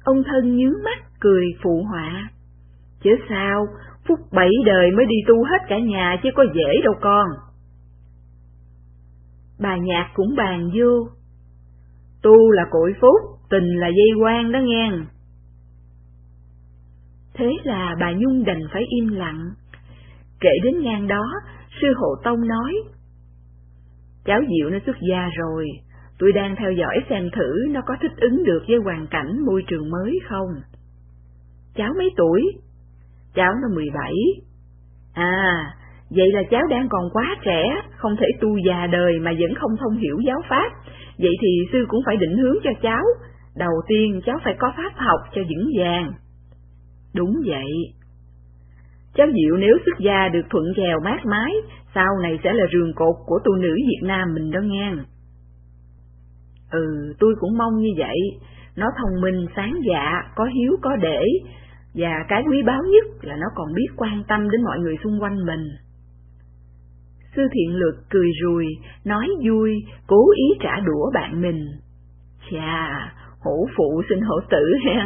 Ông thân nhướng mắt cười phụ họa. Chứ sao, phúc 7 đời mới đi tu hết cả nhà chứ có dễ đâu con. Bà Nhạc cũng bàn vô. Tu là cội phúc, tình là dây quan đó nghe. Thế là bà Nhung đành phải im lặng. Kể đến ngang đó, sư Hộ Tông nói. Cháu Diệu nó xuất gia rồi, tôi đang theo dõi xem thử nó có thích ứng được với hoàn cảnh môi trường mới không. Cháu mấy tuổi? Cháu nó 17. À, vậy là cháu đang còn quá trẻ, không thể tu già đời mà vẫn không thông hiểu giáo pháp. Vậy thì sư cũng phải định hướng cho cháu. Đầu tiên cháu phải có pháp học cho vững vàng. Đúng vậy. Cháu Diệu nếu xuất gia được thuận chèo mát mái, sau này sẽ là rường cột của tu nữ Việt Nam mình đó nghe. Tôi cũng mong như vậy. Nó thông minh, sáng dạ, có hiếu, có để, và cái quý báu nhất là nó còn biết quan tâm đến mọi người xung quanh mình. Sư Thiện Luật cười rùi, nói vui, cố ý trả đũa bạn mình. Chà, hổ phụ sinh hổ tử hen.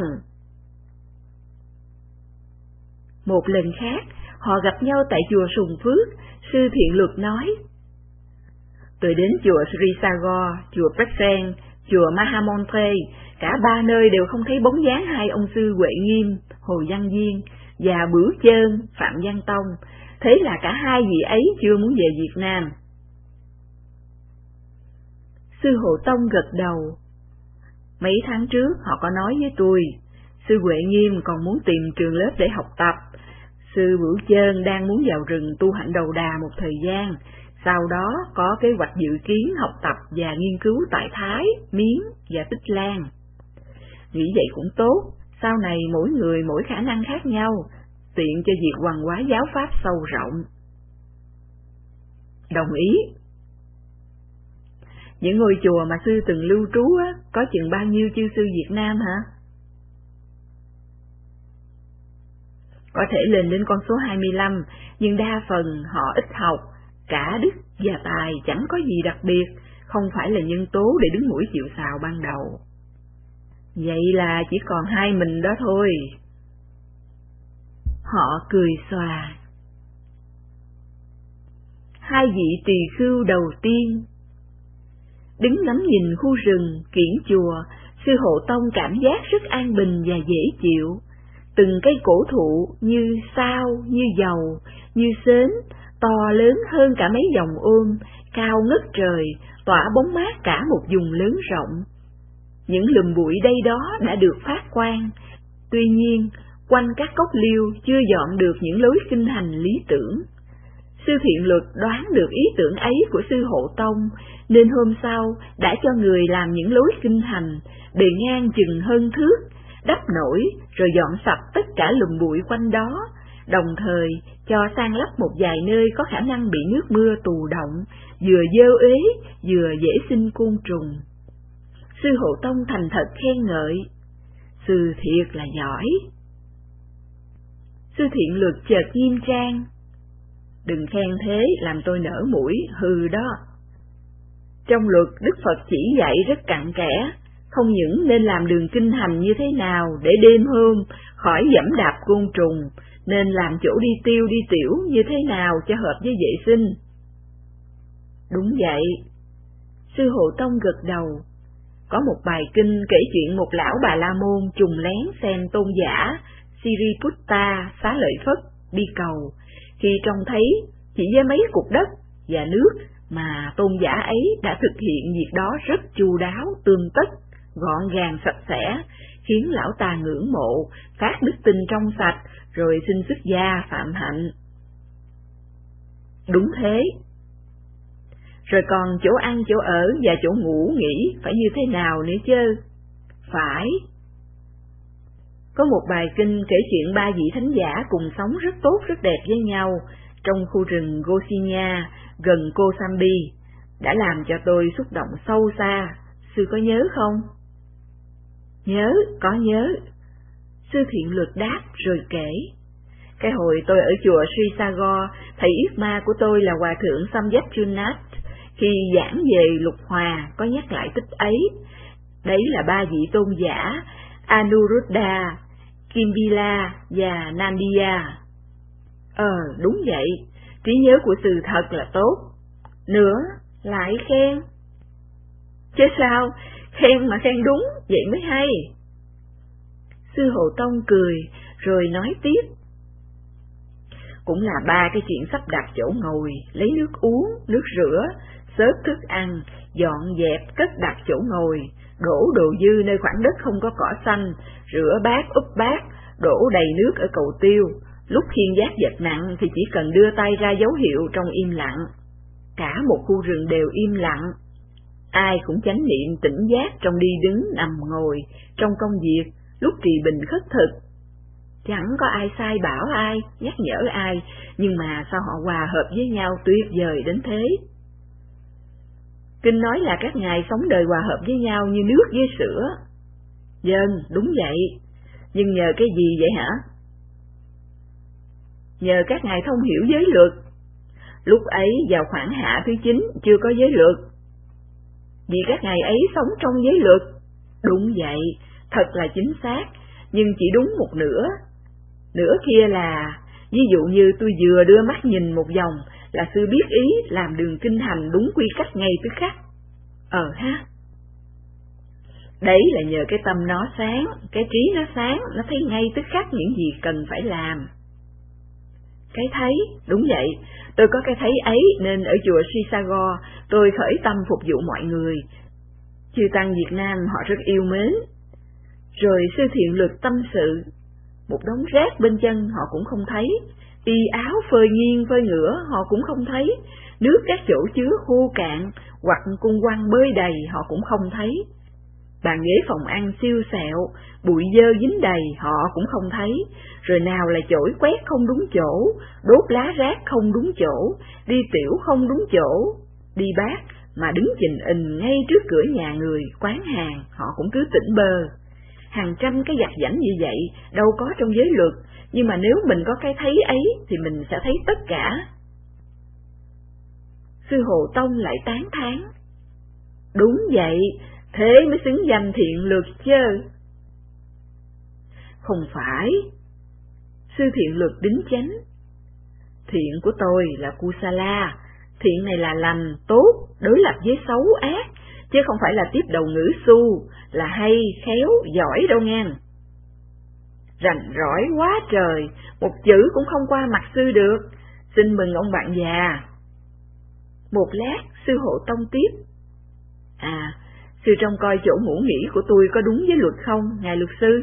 Một lần khác, họ gặp nhau tại chùa Sùng Phước. Sư Thiện Luật nói. Tôi đến chùa Sri Sagar, chùa Presen, chùa Mahamontre, cả ba nơi đều không thấy bóng dáng hai ông sư Huệ Nghiêm, Hồ Văn Viên và Bửu Chơn, Phạm Văn Tông. Thế là cả hai vị ấy chưa muốn về Việt Nam. Sư Hộ Tông gật đầu. Mấy tháng trước họ có nói với tôi, sư Huệ Nghiêm còn muốn tìm trường lớp để học tập. Sư Bửu Chơn đang muốn vào rừng tu hạnh đầu đà một thời gian, sau đó có kế hoạch dự kiến học tập và nghiên cứu tại Thái, Miến và Tích Lan. Nghĩ vậy cũng tốt, sau này mỗi người mỗi khả năng khác nhau, tiện cho việc hoằng hóa giáo pháp sâu rộng. Đồng ý. Những ngôi chùa mà sư từng lưu trú có chừng bao nhiêu chư sư Việt Nam hả? Có thể lên đến con số 25, nhưng đa phần họ ít học, cả đức và tài chẳng có gì đặc biệt, không phải là nhân tố để đứng mũi chịu sào ban đầu. Vậy là chỉ còn hai mình đó thôi. Họ cười xòa. Hai vị tỳ khưu đầu tiên. Đứng ngắm nhìn khu rừng, kiển chùa, sư Hộ Tông cảm giác rất an bình và dễ chịu. Từng cây cổ thụ như sao, như dầu, như sến, to lớn hơn cả mấy dòng ôm, cao ngất trời, tỏa bóng mát cả một vùng lớn rộng. Những lùm bụi đây đó đã được phát quang, tuy nhiên, quanh các cốc liêu chưa dọn được những lối kinh hành lý tưởng. Sư Thiện Luật đoán được ý tưởng ấy của sư Hộ Tông, nên hôm sau đã cho người làm những lối kinh hành, bề ngang chừng hơn thước, đắp nổi rồi dọn sạch tất cả lùm bụi quanh đó, đồng thời cho san lấp một vài nơi có khả năng bị nước mưa tù động, vừa dơ uế vừa dễ sinh côn trùng. Sư Hộ Tông thành thật khen ngợi. Sư thiệt là giỏi. Sư Thiện Luật chợt nghiêm trang. Đừng khen thế làm tôi nở mũi, hư đó. Trong luật Đức Phật chỉ dạy rất cặn kẽ, không những nên làm đường kinh hành như thế nào để đêm hôm khỏi giẫm đạp côn trùng, nên làm chỗ đi tiêu đi tiểu như thế nào cho hợp với vệ sinh. Đúng vậy. Sư Hộ Tông gật đầu. Có một bài kinh kể chuyện một lão Bà La Môn trùng lén xem tôn giả Siriputta Xá Lợi Phất đi cầu, khi trông thấy chỉ với mấy cục đất và nước mà tôn giả ấy đã thực hiện việc đó rất chu đáo, tươm tất, gọn gàng sạch sẽ, khiến lão ta ngưỡng mộ, phát đức tin trong sạch, rồi xin xuất gia phạm hạnh. Đúng thế. Rồi còn chỗ ăn, chỗ ở và chỗ ngủ nghỉ phải như thế nào nữa chứ? Phải. Có một bài kinh kể chuyện ba vị thánh giả cùng sống rất tốt, rất đẹp với nhau trong khu rừng Gosinya gần Kosambi, đã làm cho tôi xúc động sâu xa. Sư có nhớ không? Nhớ, có nhớ. Sư Thiện Luật đáp rồi kể. Cái hồi tôi ở chùa Sri Sagar, thầy yết ma của tôi là Hòa thượng Samyet Junat, khi giảng về Lục Hòa có nhắc lại tích ấy. Đấy là ba vị tôn giả Anuruddha, Kimbila và Nandiya. Đúng vậy, trí nhớ của sư thật là tốt. Nữa, lại khen. Chứ sao, khen mà khen đúng, vậy mới hay. Sư Hộ Tông cười, rồi nói tiếp. Cũng là 3 cái chuyện sắp đặt chỗ ngồi, lấy nước uống, nước rửa, xớt thức ăn, dọn dẹp, cất đặt chỗ ngồi, đổ đồ dư nơi khoảng đất không có cỏ xanh, rửa bát, úp bát, đổ đầy nước ở cầu tiêu. Lúc khiêng vác vật nặng thì chỉ cần đưa tay ra dấu hiệu trong im lặng. Cả một khu rừng đều im lặng. Ai cũng chánh niệm tỉnh giác trong đi đứng, nằm ngồi, trong công việc, lúc trì bình khất thực. Chẳng có ai sai bảo ai, nhắc nhở ai, nhưng mà sao họ hòa hợp với nhau tuyệt vời đến thế. Kinh nói là các ngài sống đời hòa hợp với nhau như nước với sữa. Vâng, đúng vậy. Nhưng nhờ cái gì vậy hả? Nhờ các ngài thông hiểu giới luật. Lúc ấy vào khoảng hạ thứ 9 chưa có giới luật. Vì các ngài ấy sống trong giới luật. Đúng vậy, thật là chính xác, nhưng chỉ đúng một nửa. Nửa kia là, ví dụ như tôi vừa đưa mắt nhìn một vòng là sư biết ý làm đường kinh hành đúng quy cách ngay tức khắc. Ha. Đấy là nhờ cái tâm nó sáng, cái trí nó sáng, nó thấy ngay tức khắc những gì cần phải làm. Cái thấy, đúng vậy, tôi có cái thấy ấy nên ở chùa Srisagar tôi khởi tâm phục vụ mọi người. Chư tăng Việt Nam họ rất yêu mến. Rồi sư Thiện Luật tâm sự, một đống rác bên chân họ cũng không thấy, y áo phơi nghiêng phơi ngửa họ cũng không thấy, nước các chỗ chứa khô cạn hoặc cung quăng bơi đầy họ cũng không thấy. Bàn ghế phòng ăn siêu xẹo, bụi dơ dính đầy họ cũng không thấy, rồi nào là chổi quét không đúng chỗ, đốt lá rác không đúng chỗ, đi tiểu không đúng chỗ, đi bát mà đứng chình ình ngay trước cửa nhà người, quán hàng họ cũng cứ tỉnh bơ. Hàng trăm cái vặt vãnh như vậy đâu có trong giới luật, nhưng mà nếu mình có cái thấy ấy thì mình sẽ thấy tất cả. Sư Hộ Tông lại tán thán. Đúng vậy, thế mới xứng danh thiện luật chứ. Không phải. Sư Thiện Luật đính chánh. Thiện của tôi là Kusala, thiện này là lành, tốt, đối lập với xấu, ác, chứ không phải là tiếp đầu ngữ su, là hay, khéo, giỏi đâu ngang. Rành rõi quá trời, một chữ cũng không qua mặt sư được, xin mừng ông bạn già. Một lát, sư Hộ Tông tiếp. Sư trông coi chỗ ngủ nghỉ của tôi có đúng với luật không, ngài luật sư?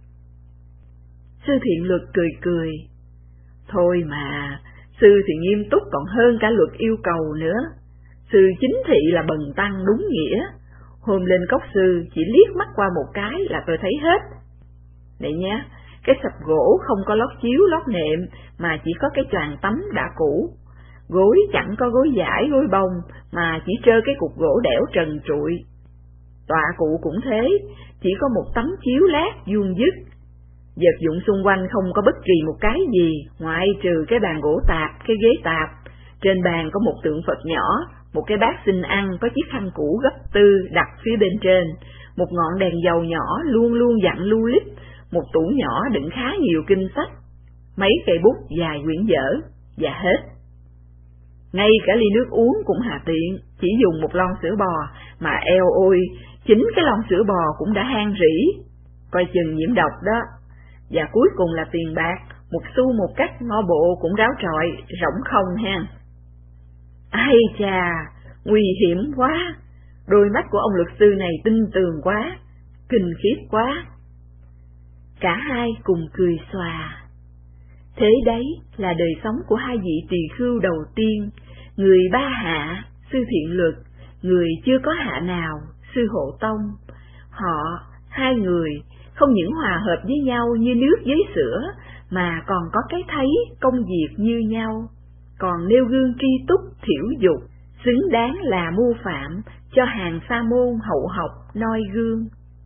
Sư Thiện Luật cười cười. Thôi mà, sư thì nghiêm túc còn hơn cả luật yêu cầu nữa. Sư chính thị là bần tăng đúng nghĩa. Hôm lên cốc sư chỉ liếc mắt qua một cái là tôi thấy hết. Này nhé, cái sập gỗ không có lót chiếu lót nệm mà chỉ có cái choàng tắm đã cũ. Gối chẳng có gối vải gối bông mà chỉ trơ cái cục gỗ đẽo trần trụi. Tọa cụ cũng thế, chỉ có một tấm chiếu lát vuông vức. Vật dụng xung quanh không có bất kỳ một cái gì, ngoại trừ cái bàn gỗ tạp, cái ghế tạp. Trên bàn có một tượng Phật nhỏ, một cái bát xin ăn có chiếc khăn cũ gấp tư đặt phía bên trên, một ngọn đèn dầu nhỏ luôn luôn dặn lu lít, một tủ nhỏ đựng khá nhiều kinh sách, mấy cây bút dài quyển vở, và hết. Ngay cả ly nước uống cũng hà tiện, chỉ dùng một lon sữa bò, mà eo ôi, chính cái lon sữa bò cũng đã han rỉ, coi chừng nhiễm độc đó. Và cuối cùng là tiền bạc, một xu một cách ngõ bộ cũng ráo trọi, rỗng không ha. Ai chà, nguy hiểm quá, đôi mắt của ông luật sư này tinh tường quá, kinh khiếp quá. Cả hai cùng cười xòa. Thế đấy là đời sống của hai vị tỳ khưu đầu tiên, người ba hạ, sư Thiện Luật, người chưa có hạ nào, sư Hộ Tông. Họ, hai người, không những hòa hợp với nhau như nước với sữa, mà còn có cái thấy công việc như nhau, còn nêu gương tri túc thiểu dục, xứng đáng là mưu phạm cho hàng sa môn hậu học noi gương.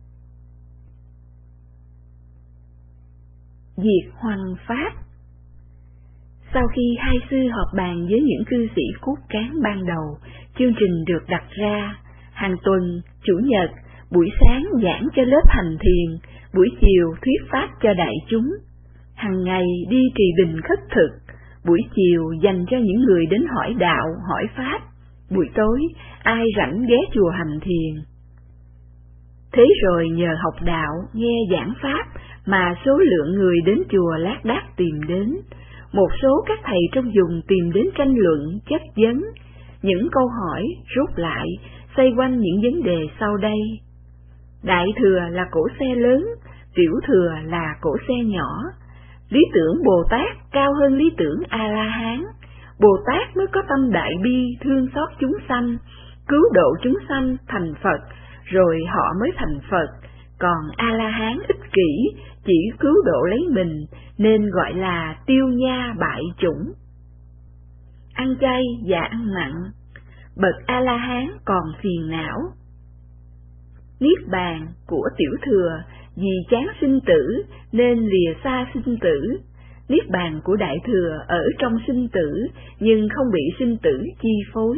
Việc hoằng pháp. Sau khi hai sư họp bàn với những cư sĩ cốt cán ban đầu, chương trình được đặt ra, hàng tuần, chủ nhật, buổi sáng giảng cho lớp hành thiền, buổi chiều thuyết pháp cho đại chúng, hàng ngày đi trì bình khất thực, buổi chiều dành cho những người đến hỏi đạo, hỏi pháp, buổi tối ai rảnh ghé chùa hành thiền. Thế rồi nhờ học đạo, nghe giảng pháp mà số lượng người đến chùa lác đác tìm đến, một số các thầy trong vùng tìm đến tranh luận, chất vấn, những câu hỏi rút lại xoay quanh những vấn đề sau đây. Đại thừa là cỗ xe lớn, tiểu thừa là cỗ xe nhỏ. Lý tưởng Bồ Tát cao hơn lý tưởng A-la-hán. Bồ Tát mới có tâm đại bi thương xót chúng sanh, cứu độ chúng sanh thành Phật, rồi họ mới thành Phật. Còn A-la-hán ích kỷ, chỉ cứu độ lấy mình, nên gọi là tiêu nha bại chủng. Ăn chay và ăn mặn, bậc A-la-hán còn phiền não. Niết bàn của tiểu thừa vì chán sinh tử nên lìa xa sinh tử. Niết bàn của đại thừa ở trong sinh tử nhưng không bị sinh tử chi phối.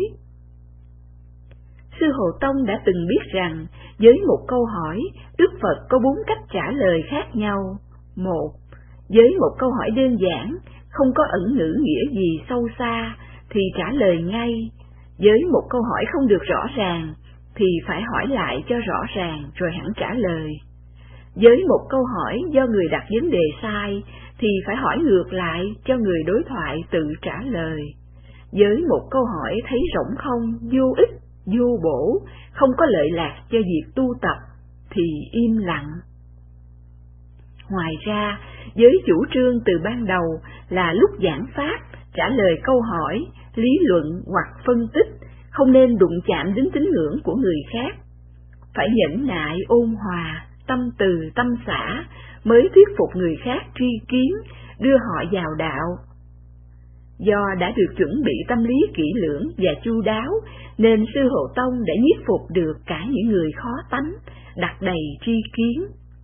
Sư Hộ Tông đã từng biết rằng với một câu hỏi, Đức Phật có 4 cách trả lời khác nhau. 1. Với một câu hỏi đơn giản, không có ẩn ngữ nghĩa gì sâu xa, thì trả lời ngay. Với một câu hỏi không được rõ ràng, thì phải hỏi lại cho rõ ràng rồi hẳn trả lời. Với một câu hỏi do người đặt vấn đề sai, thì phải hỏi ngược lại cho người đối thoại tự trả lời. Với một câu hỏi thấy rỗng không, vô ích, vô bổ, không có lợi lạc cho việc tu tập, thì im lặng. Ngoài ra, với chủ trương từ ban đầu là lúc giảng pháp, trả lời câu hỏi, lý luận hoặc phân tích, không nên đụng chạm đến tín ngưỡng của người khác. Phải nhẫn nại ôn hòa, tâm từ tâm xả, mới thuyết phục người khác tri kiến, đưa họ vào đạo. Do đã được chuẩn bị tâm lý kỹ lưỡng và chu đáo, nên Sư Hộ Tông đã nhiếp phục được cả những người khó tánh, đặt đầy tri kiến.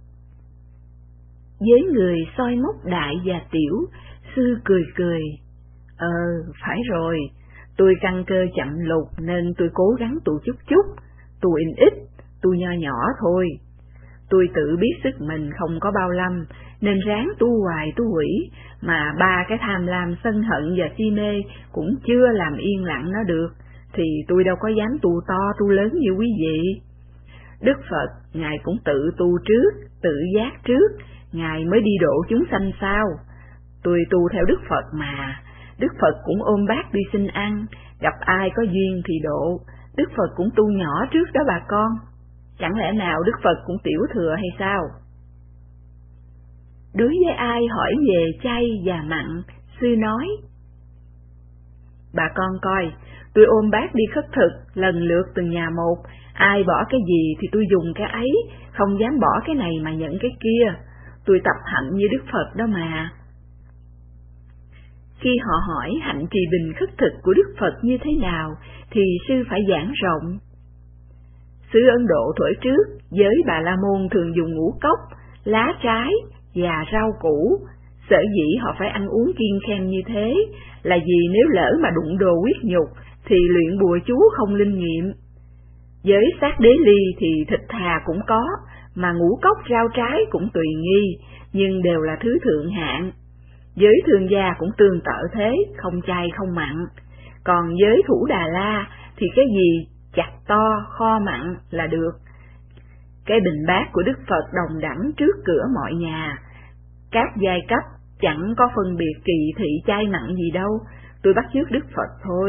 Với người soi móc đại và tiểu, Sư cười cười. Phải rồi, tôi căn cơ chậm lục nên tôi cố gắng tu chút chút, tu ít, tu nho nhỏ thôi. Tôi tự biết sức mình không có bao lâm, nên ráng tu hoài tu hủy, mà 3 cái tham lam, sân hận và si mê cũng chưa làm yên lặng nó được, thì tôi đâu có dám tu to tu lớn như quý vị. Đức Phật, Ngài cũng tự tu trước, tự giác trước, Ngài mới đi độ chúng sanh sau. Tôi tu theo Đức Phật mà, Đức Phật cũng ôm bát đi xin ăn, gặp ai có duyên thì độ, Đức Phật cũng tu nhỏ trước đó bà con. Chẳng lẽ nào Đức Phật cũng tiểu thừa hay sao? Đối với ai hỏi về chay và mặn, Sư nói: Bà con coi, tôi ôm bát đi khất thực, lần lượt từng nhà một, ai bỏ cái gì thì tôi dùng cái ấy, không dám bỏ cái này mà nhận cái kia. Tôi tập hạnh như Đức Phật đó mà. Khi họ hỏi hạnh trì bình khất thực của Đức Phật như thế nào, thì Sư phải giảng rộng. Xứ Ấn Độ thuở trước, giới Bà La Môn thường dùng ngũ cốc, lá trái và rau củ. Sở dĩ họ phải ăn uống kiêng khem như thế là vì nếu lỡ mà đụng đồ huyết nhục thì luyện bùa chú không linh nghiệm. Giới Sát Đế Ly thì thịt thà cũng có, mà ngũ cốc rau trái cũng tùy nghi, nhưng đều là thứ thượng hạng. Giới Thương Gia cũng tương tự thế, không chay không mặn. Còn giới Thủ Đà La thì cái gì chặt to, kho mặn là được. Cái bình bát của Đức Phật đồng đẳng trước cửa mọi nhà. Các giai cấp chẳng có phân biệt kỳ thị chay mặn gì đâu, tôi bắt chước Đức Phật thôi.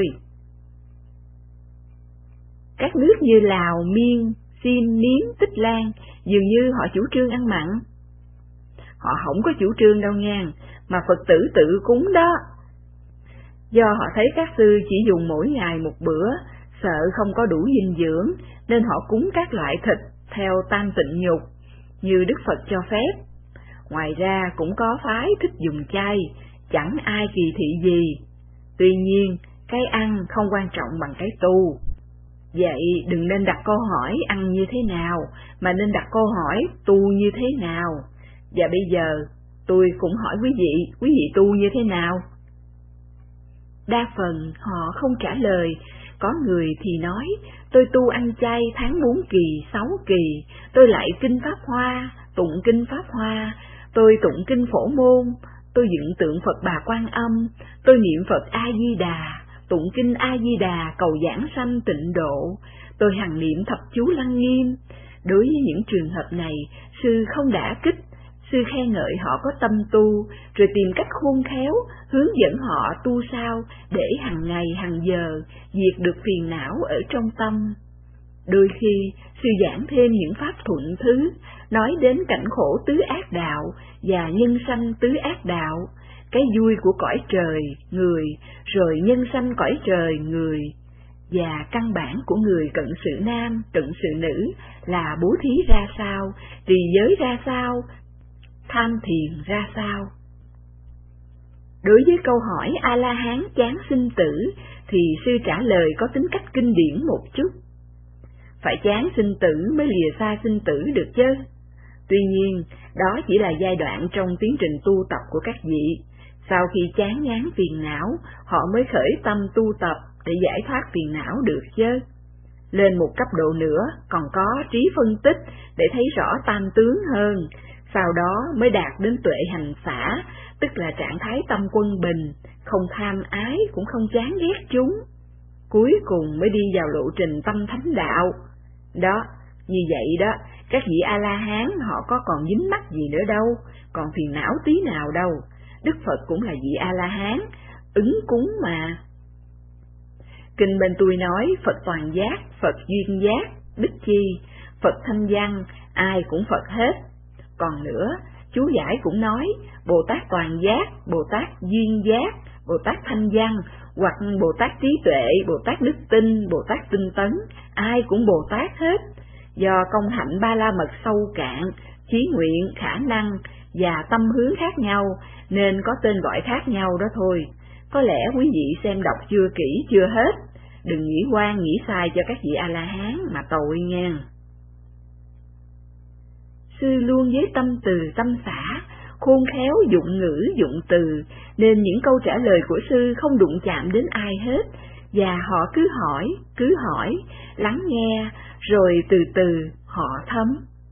Các nước như Lào, Miên, Sim, Miến, Tích Lan dường như họ chủ trương ăn mặn. Họ không có chủ trương đâu nha, mà Phật tử tự cúng đó. Do họ thấy các sư chỉ dùng mỗi ngày một bữa, sợ không có đủ dinh dưỡng, nên họ cúng các loại thịt theo tam tịnh nhục, như Đức Phật cho phép. Ngoài ra cũng có phái thích dùng chay, chẳng ai kỳ thị gì. Tuy nhiên, cái ăn không quan trọng bằng cái tu. Vậy đừng nên đặt câu hỏi ăn như thế nào, mà nên đặt câu hỏi tu như thế nào. Và bây giờ, tôi cũng hỏi quý vị tu như thế nào? Đa phần họ không trả lời, có người thì nói, tôi tu ăn chay tháng 4 kỳ, 6 kỳ, tôi lại kinh Pháp Hoa, tụng kinh Pháp Hoa, tôi tụng kinh Phổ Môn, tôi dựng tượng Phật Bà Quan Âm, tôi niệm Phật A-di-đà, tụng kinh A-di-đà cầu giảng sanh tịnh độ, tôi hằng niệm thập chú Lăng Nghiêm. Đối với những trường hợp này, sư không đả kích, sư khen ngợi họ có tâm tu, rồi tìm cách khôn khéo, hướng dẫn họ tu sao để hàng ngày hàng giờ diệt được phiền não ở trong tâm. Đôi khi, sư giảng thêm những pháp thuận thứ, nói đến cảnh khổ tứ ác đạo và nhân sanh tứ ác đạo, cái vui của cõi trời, người, rồi nhân sanh cõi trời, người, và căn bản của người cận sự nam, cận sự nữ là bố thí ra sao, trì giới ra sao, tham thiền ra sao. Đối với câu hỏi A-la-hán chán sinh tử, thì sư trả lời có tính cách kinh điển một chút. Phải chán sinh tử mới lìa xa sinh tử được chứ. Tuy nhiên, đó chỉ là giai đoạn trong tiến trình tu tập của các vị. Sau khi chán ngán phiền não, họ mới khởi tâm tu tập để giải thoát phiền não được chứ. Lên một cấp độ nữa, còn có trí phân tích để thấy rõ tam tướng hơn, sau đó mới đạt đến tuệ hành xả, tức là trạng thái tâm quân bình, không tham ái cũng không chán ghét chúng. Cuối cùng mới đi vào lộ trình tâm thánh đạo. Đó, như vậy đó, các vị A-la-hán họ có còn dính mắc gì nữa đâu, còn phiền não tí nào đâu. Đức Phật cũng là vị A-la-hán, ứng cúng mà. Kinh bên tôi nói Phật toàn giác, Phật duyên giác, đức chi, Phật thanh văn, ai cũng Phật hết. Còn nữa, chú giải cũng nói Bồ Tát toàn giác, Bồ Tát duyên giác, Bồ Tát thanh văn, hoặc Bồ Tát trí tuệ, Bồ Tát đức tin, Bồ Tát tinh tấn, ai cũng Bồ Tát hết. Do công hạnh ba la mật sâu cạn, chí nguyện, khả năng và tâm hướng khác nhau, nên có tên gọi khác nhau đó thôi. Có lẽ quý vị xem đọc chưa kỹ chưa hết, đừng nghĩ oan nghĩ sai cho các vị A-la-hán mà tội nghe. Sư luôn với tâm từ tâm xả, khôn khéo dụng ngữ dụng từ, nên những câu trả lời của sư không đụng chạm đến ai hết, và họ cứ hỏi, lắng nghe, rồi từ từ họ thấm.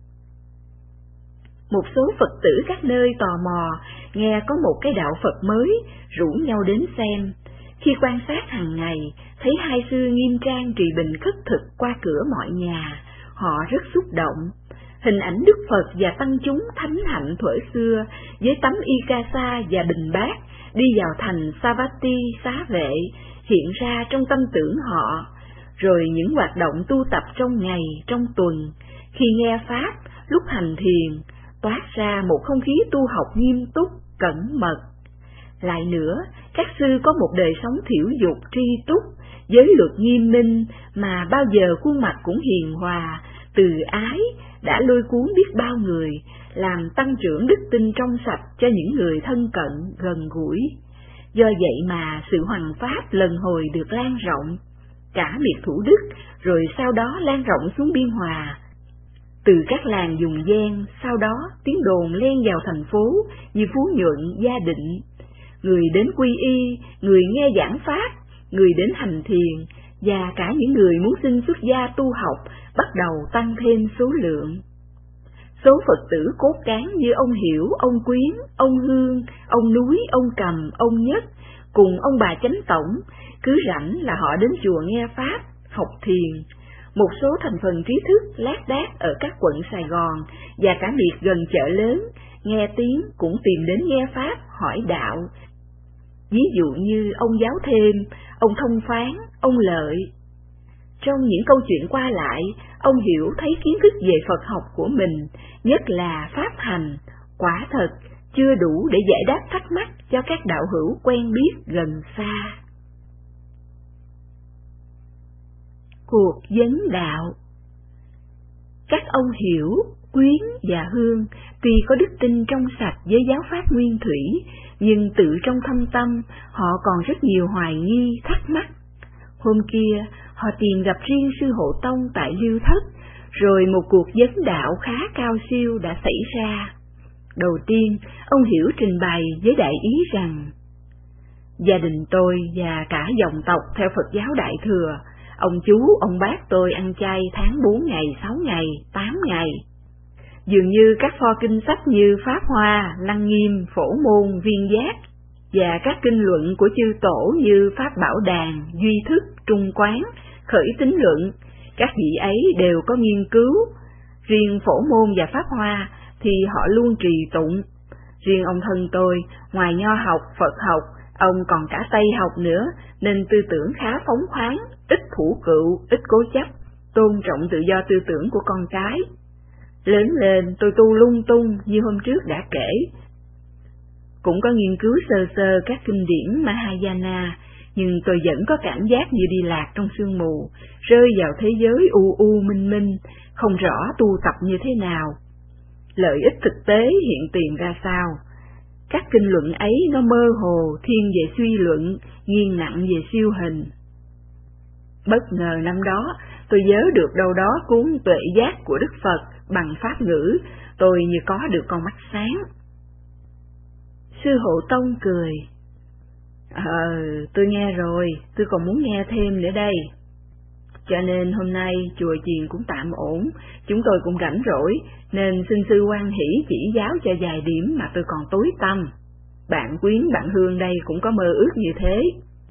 Một số Phật tử các nơi tò mò, nghe có một cái đạo Phật mới, rủ nhau đến xem. Khi quan sát hàng ngày, thấy hai sư nghiêm trang trì bình khất thực qua cửa mọi nhà, họ rất xúc động. Hình ảnh Đức Phật và tăng chúng thánh hạnh thuở xưa với tấm y ca sa và bình bát đi vào thành Savatthi xá vệ hiện ra trong tâm tưởng họ, rồi những hoạt động tu tập trong ngày, trong tuần, khi nghe Pháp, lúc hành thiền, toát ra một không khí tu học nghiêm túc, cẩn mật. Lại nữa, các sư có một đời sống thiểu dục tri túc, giới luật nghiêm minh mà bao giờ khuôn mặt cũng hiền hòa, từ ái, đã lôi cuốn biết bao người, làm tăng trưởng đức tin trong sạch cho những người thân cận, gần gũi. Do vậy mà sự hoằng pháp lần hồi được lan rộng, cả miệt Thủ Đức, rồi sau đó lan rộng xuống Biên Hòa. Từ các làng vùng ven, sau đó tiếng đồn len vào thành phố như Phú Nhuận, Gia Định. Người đến quy y, người nghe giảng pháp, người đến hành thiền, và cả những người muốn xin xuất gia tu học bắt đầu tăng thêm số lượng. Số Phật tử cốt cán như ông Hiểu, ông Quyến, ông Hương, ông Núi, ông Cầm, ông Nhất, cùng ông bà Chánh Tổng, cứ rảnh là họ đến chùa nghe Pháp, học thiền. Một số thành phần trí thức lác đác ở các quận Sài Gòn và cả miệt gần chợ lớn, nghe tiếng cũng tìm đến nghe Pháp, hỏi đạo. Ví dụ như ông Giáo Thêm, ông Thông Phán, ông Lợi. Trong những câu chuyện qua lại, ông Hiểu thấy kiến thức về Phật học của mình, nhất là pháp hành, quả thật chưa đủ để giải đáp thắc mắc cho các đạo hữu quen biết gần xa. Cuộc vấn đạo. Các ông Hiểu, Quyến và Hương tuy có đức tin trong sạch với giáo pháp nguyên thủy, nhưng tự trong thâm tâm họ còn rất nhiều hoài nghi, thắc mắc. Hôm kia, họ tìm gặp riêng sư Hộ Tông tại Liêu Thất, rồi một cuộc vấn đạo khá cao siêu đã xảy ra. Đầu tiên, ông Hiểu trình bày với đại ý rằng, gia đình tôi và cả dòng tộc theo Phật giáo Đại Thừa, ông chú, ông bác tôi ăn chay tháng 4 ngày, 6 ngày, 8 ngày. Dường như các pho kinh sách như Pháp Hoa, Lăng Nghiêm, Phổ Môn, Viên Giác và các kinh luận của chư tổ như Pháp Bảo Đàn, Duy Thức, Trung Quán, Khởi Tín Luận, các vị ấy đều có nghiên cứu. Riêng Phổ Môn và Pháp Hoa thì họ luôn trì tụng. Riêng ông thân tôi, ngoài nho học, Phật học, ông còn cả Tây học nữa, nên tư tưởng khá phóng khoáng, ít thủ cựu, ít cố chấp, tôn trọng tự do tư tưởng của con cái. Lớn lên tôi tu lung tung như hôm trước đã kể. Cũng có nghiên cứu sơ sơ các kinh điển Mahayana, nhưng tôi vẫn có cảm giác như đi lạc trong sương mù, rơi vào thế giới u u minh minh, không rõ tu tập như thế nào. Lợi ích thực tế hiện tiền ra sao? Các kinh luận ấy nó mơ hồ, thiên về suy luận, nghiêng nặng về siêu hình. Bất ngờ năm đó, tôi nhớ được đâu đó cuốn Tuệ Giác của Đức Phật bằng Pháp ngữ, tôi như có được con mắt sáng. Sư Hộ Tông cười. Tôi nghe rồi, tôi còn muốn nghe thêm nữa đây. Cho nên hôm nay chùa chiền cũng tạm ổn, chúng tôi cũng rảnh rỗi, nên xin sư hoan hỷ chỉ giáo cho vài điểm mà tôi còn tối tăm. Bạn Quyến, bạn Hương đây cũng có mơ ước như thế.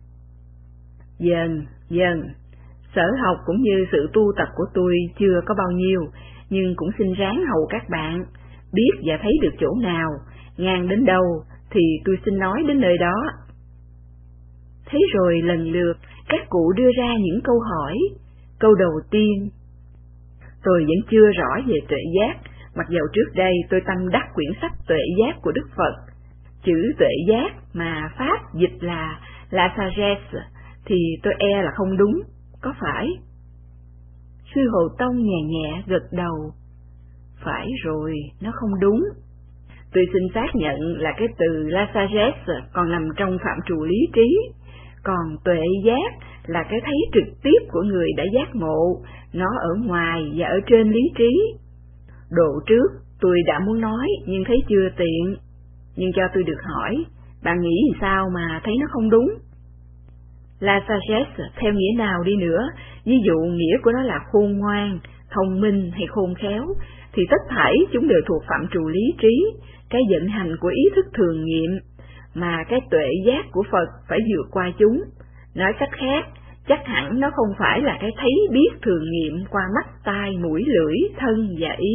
Dần, sở học cũng như sự tu tập của tôi chưa có bao nhiêu, nhưng cũng xin ráng hầu các bạn, biết và thấy được chỗ nào, ngang đến đâu thì tôi xin nói đến nơi đó. Thế rồi lần lượt các cụ đưa ra những câu hỏi. Câu đầu tiên, tôi vẫn chưa rõ về tuệ giác, mặc dầu trước đây tôi tâm đắc quyển sách Tuệ Giác của Đức Phật. Chữ tuệ giác mà Pháp dịch là la sagesse thì tôi e là không đúng, có phải? Sư Hộ Tông nhẹ nhẹ gật đầu. Phải rồi, nó không đúng. Tôi xin xác nhận là cái từ la sagesse còn nằm trong phạm trù lý trí, còn tuệ giác là cái thấy trực tiếp của người đã giác ngộ, nó ở ngoài và ở trên lý trí. Độ trước tôi đã muốn nói nhưng thấy chưa tiện, nhưng cho tôi được hỏi, bạn nghĩ sao mà thấy nó không đúng? La sagesse theo nghĩa nào đi nữa, ví dụ nghĩa của nó là khôn ngoan, thông minh hay khôn khéo, thì tất thảy chúng đều thuộc phạm trù lý trí, cái vận hành của ý thức thường nghiệm, mà cái tuệ giác của Phật phải vượt qua chúng. Nói cách khác, chắc hẳn nó không phải là cái thấy biết thường nghiệm qua mắt, tai, mũi, lưỡi, thân và ý.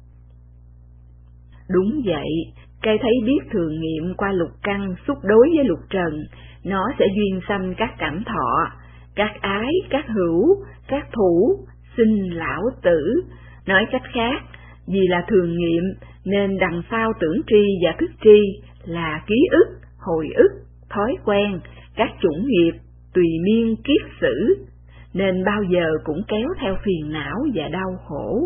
Đúng vậy, cái thấy biết thường nghiệm qua lục căn xúc đối với lục trần, nó sẽ duyên sanh các cảm thọ, các ái, các hữu, các thủ, sinh, lão, tử. Nói cách khác, vì là thường nghiệm nên đằng sau tưởng tri và thức tri là ký ức, hồi ức, thói quen, các chủng nghiệp, tùy miên kiết sử, nên bao giờ cũng kéo theo phiền não và đau khổ.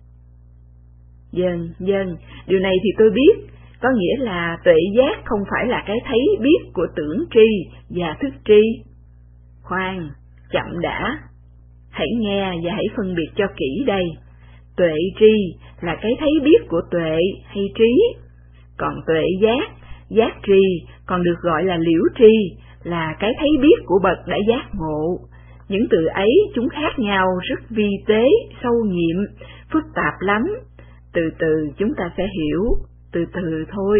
Dần, điều này thì tôi biết, có nghĩa là tuệ giác không phải là cái thấy biết của tưởng tri và thức tri. Khoan, chậm đã, hãy nghe và hãy phân biệt cho kỹ đây. Tuệ tri là cái thấy biết của tuệ hay trí, còn tuệ giác, giác tri còn được gọi là liễu tri, là cái thấy biết của bậc đã giác ngộ. Những từ ấy chúng khác nhau rất vi tế, sâu nhiệm, phức tạp lắm. Từ từ chúng ta sẽ hiểu, từ từ thôi.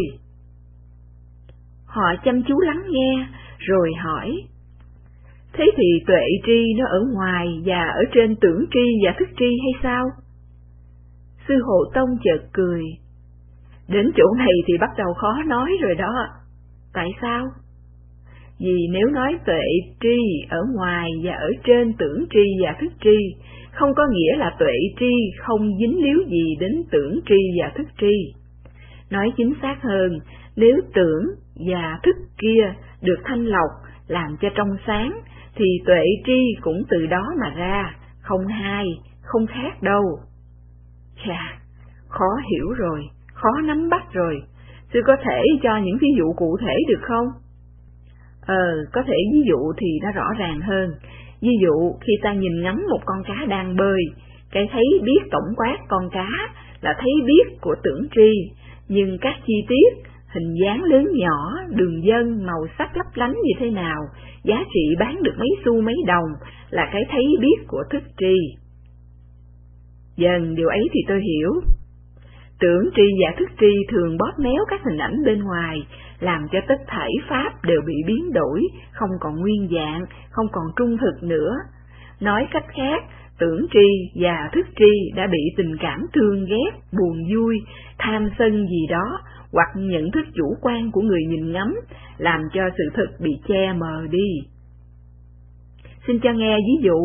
Họ chăm chú lắng nghe, rồi hỏi, thế thì tuệ tri nó ở ngoài và ở trên tưởng tri và thức tri hay sao? Sư Hộ Tông chợt cười. Đến chỗ này thì bắt đầu khó nói rồi đó. Tại sao? Vì nếu nói tuệ tri ở ngoài và ở trên tưởng tri và thức tri, không có nghĩa là tuệ tri không dính líu gì đến tưởng tri và thức tri. Nói chính xác hơn, nếu tưởng và thức kia được thanh lọc, làm cho trong sáng, thì tuệ tri cũng từ đó mà ra, không hai, không khác đâu. Chà, khó hiểu rồi, khó nắm bắt rồi. Sư có thể cho những ví dụ cụ thể được không? Có thể ví dụ thì nó rõ ràng hơn. Ví dụ khi ta nhìn ngắm một con cá đang bơi, cái thấy biết tổng quát con cá là thấy biết của tưởng tri, nhưng các chi tiết, hình dáng lớn nhỏ, đường vân, màu sắc lấp lánh như thế nào, giá trị bán được mấy xu mấy đồng là cái thấy biết của thức tri. Dần điều ấy thì tôi hiểu. Tưởng tri và thức tri thường bóp méo các hình ảnh bên ngoài, làm cho tất thảy pháp đều bị biến đổi, không còn nguyên dạng, không còn trung thực nữa. Nói cách khác, tưởng tri và thức tri đã bị tình cảm thương ghét, buồn vui, tham sân gì đó, hoặc nhận thức chủ quan của người nhìn ngắm, làm cho sự thật bị che mờ đi. Xin cho nghe ví dụ.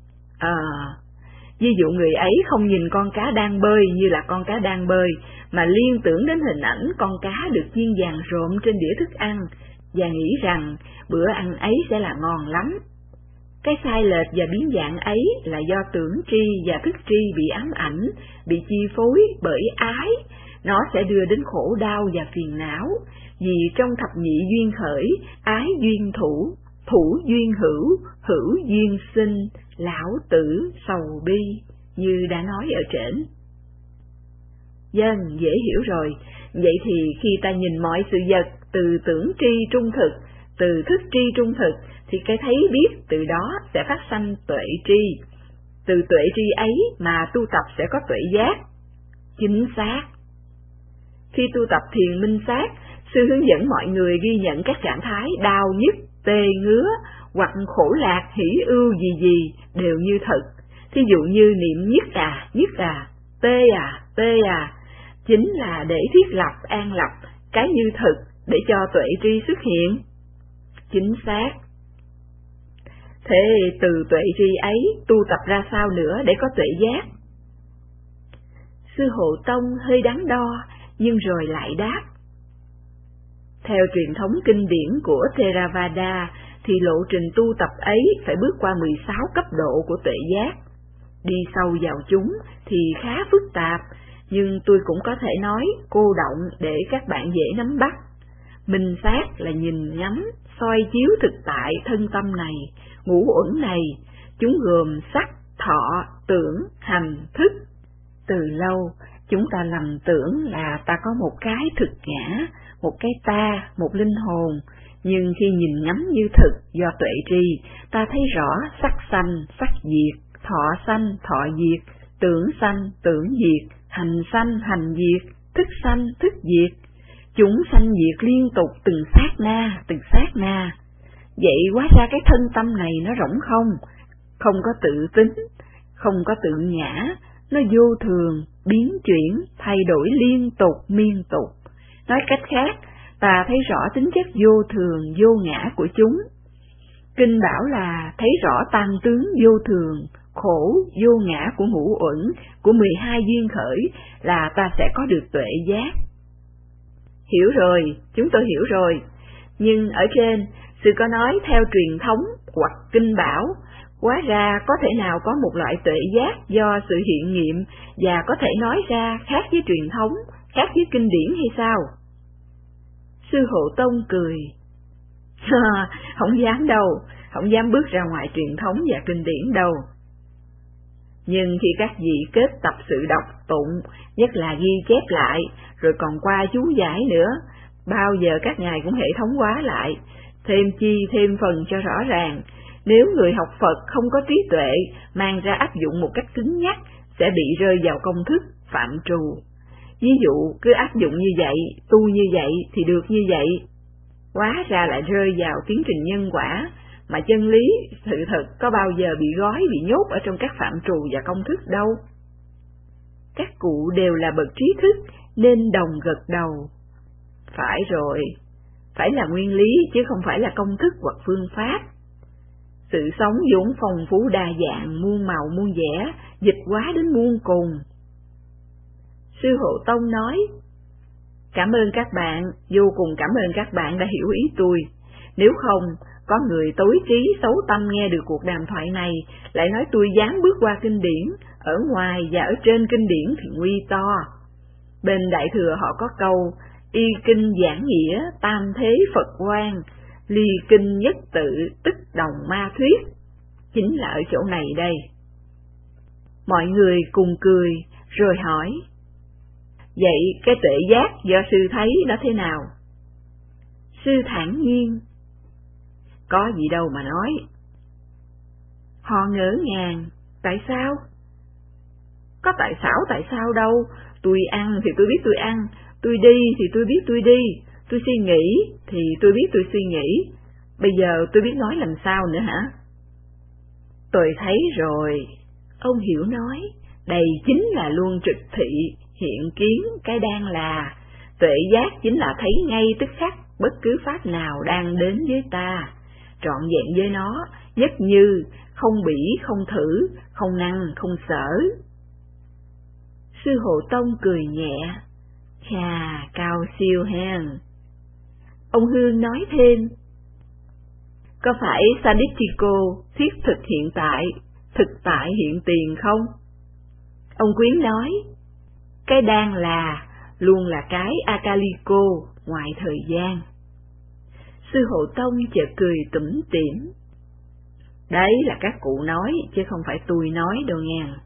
Ví dụ người ấy không nhìn con cá đang bơi như là con cá đang bơi, mà liên tưởng đến hình ảnh con cá được chiên vàng rộm trên đĩa thức ăn, và nghĩ rằng bữa ăn ấy sẽ là ngon lắm. Cái sai lệch và biến dạng ấy là do tưởng tri và thức tri bị ám ảnh, bị chi phối bởi ái. Nó sẽ đưa đến khổ đau và phiền não, vì trong thập nhị duyên khởi, ái duyên thủ, thủ duyên hữu, hữu duyên sinh, lão tử sầu bi, như đã nói ở trển. Dân, dễ hiểu rồi. Vậy thì khi ta nhìn mọi sự vật từ tưởng tri trung thực, từ thức tri trung thực, thì cái thấy biết từ đó sẽ phát sanh tuệ tri. Từ tuệ tri ấy mà tu tập sẽ có tuệ giác. Chính xác. Khi tu tập thiền minh sát, sư hướng dẫn mọi người ghi nhận các trạng thái đau nhức, tê ngứa, hoặc khổ lạc, hỷ ưu gì đều như thật. Thí dụ như niệm nhức tê chính là để thiết lập, an lập cái như thực để cho tuệ tri xuất hiện. Chính xác. Thế từ tuệ tri ấy tu tập ra sao nữa để có tuệ giác? Sư Hộ Tông hơi đắn đo, nhưng rồi lại đáp. Theo truyền thống kinh điển của Theravada, thì lộ trình tu tập ấy phải bước qua 16 cấp độ của tuệ giác. Đi sâu vào chúng thì khá phức tạp, nhưng tôi cũng có thể nói cô động để các bạn dễ nắm bắt. Minh sát là nhìn ngắm, soi chiếu thực tại thân tâm này, ngũ uẩn này, chúng gồm sắc, thọ, tưởng, hành, thức. Từ lâu, chúng ta lầm tưởng là ta có một cái thực ngã, một cái ta, một linh hồn, nhưng khi nhìn ngắm như thực do tuệ tri, ta thấy rõ sắc sanh, sắc diệt, thọ sanh, thọ diệt, tưởng sanh, tưởng diệt, hành sanh, hành diệt, thức sanh, thức diệt. Chúng sanh diệt liên tục từng sát na. Vậy hóa ra cái thân tâm này nó rỗng không có tự tính, không có tự ngã, nó vô thường, biến chuyển, thay đổi liên tục, miên tục. Nói cách khác, ta thấy rõ tính chất vô thường, vô ngã của chúng. Kinh bảo là thấy rõ tam tướng vô thường, khổ, vô ngã của ngũ uẩn, của 12 duyên khởi là ta sẽ có được tuệ giác. Hiểu rồi, chúng tôi hiểu rồi. Nhưng ở trên, sư có nói theo truyền thống hoặc kinh bảo, hóa ra có thể nào có một loại tuệ giác do sự hiện nghiệm và có thể nói ra khác với truyền thống, khác với kinh điển hay sao? Sư Hộ Tông cười. Không dám đâu, không dám bước ra ngoài truyền thống và kinh điển đâu. Nhưng khi các vị kết tập sự đọc tụng, nhất là ghi chép lại, rồi còn qua chú giải nữa, bao giờ các ngài cũng hệ thống hóa lại, thêm chi thêm phần cho rõ ràng. Nếu người học Phật không có trí tuệ, mang ra áp dụng một cách cứng nhắc, sẽ bị rơi vào công thức, phạm trù. Ví dụ, cứ áp dụng như vậy, tu như vậy thì được như vậy. Hóa ra lại rơi vào tiến trình nhân quả, mà chân lý, sự thật có bao giờ bị gói, bị nhốt ở trong các phạm trù và công thức đâu. Các cụ đều là bậc trí thức, nên đồng gật đầu. Phải rồi, phải là nguyên lý chứ không phải là công thức hoặc phương pháp. Sự sống vốn phong phú đa dạng, muôn màu muôn vẻ, dịch hóa đến muôn cùng. Sư Hộ Tông nói, cảm ơn các bạn, vô cùng cảm ơn các bạn đã hiểu ý tôi. Nếu không, có người tối trí xấu tâm nghe được cuộc đàm thoại này, lại nói tôi dám bước qua kinh điển, ở ngoài và ở trên kinh điển thì nguy to. Bên Đại Thừa họ có câu, y kinh giảng nghĩa, tam thế Phật quan, ly kinh nhất tự, tức đồng ma thuyết. Chính là ở chỗ này đây. Mọi người cùng cười, rồi hỏi, vậy cái tuệ giác do sư thấy nó thế nào? Sư thản nhiên, có gì đâu mà nói. Họ ngỡ ngàng, tại sao? Có tại sao đâu, Tôi ăn thì tôi biết tôi ăn, tôi đi thì tôi biết tôi đi, tôi suy nghĩ thì tôi biết tôi suy nghĩ. Bây giờ tôi biết nói làm sao nữa hả? Tôi thấy rồi, ông Hiểu nói, đây chính là luân trực thị, hiện kiến cái đang là. Tuệ giác chính là thấy ngay tức khắc bất cứ pháp nào đang đến với ta, trọn vẹn với nó, nhất như, không bỉ, không thử, không ngăn, không sở. Sư Hộ Tông cười nhẹ, chà, cao siêu hen. Ông Hương nói thêm, có phải Sadichiko thiết thực hiện tại, thực tại hiện tiền không? Ông Quyến nói, cái đang là luôn là cái Akaliko ngoài thời gian. Sư Hộ Tông chợt cười tủm tỉm. Đấy là các cụ nói, chứ không phải tôi nói đâu nghe.